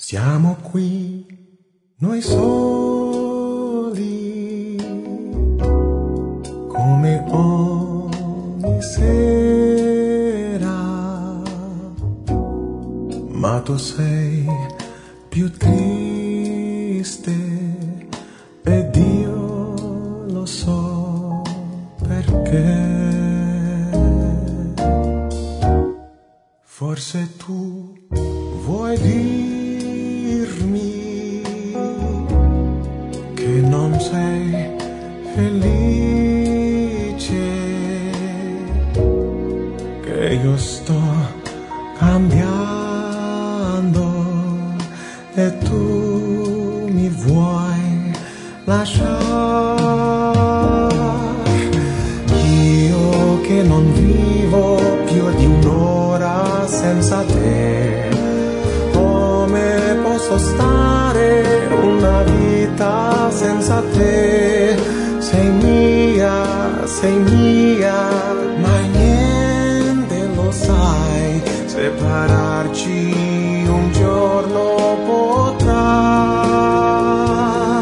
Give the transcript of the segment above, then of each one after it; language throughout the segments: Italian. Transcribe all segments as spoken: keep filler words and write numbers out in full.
Siamo qui, noi soli, come ogni sera, ma tu sei più triste ed io lo so perché. Forse tu vuoi dirmi che non sei felice, che io sto cambiando e tu mi vuoi lasciare. Io che non vivo più di un'ora senza te, come posso stare una vita senza te? Sei mia, sei mia, ma niente lo sai, separarci un giorno potrà.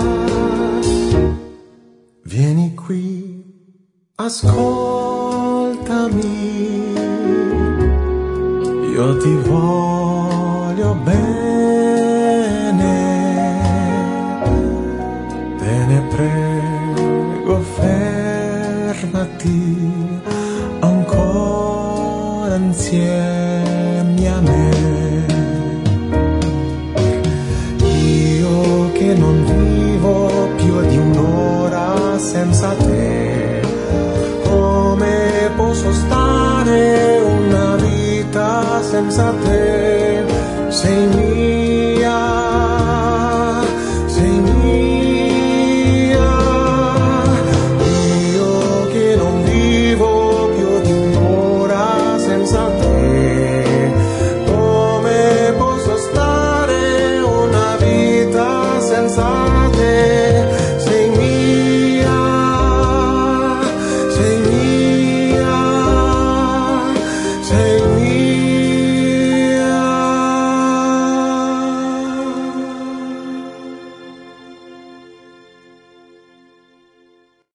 Vieni qui, ascoltami, io ti voglio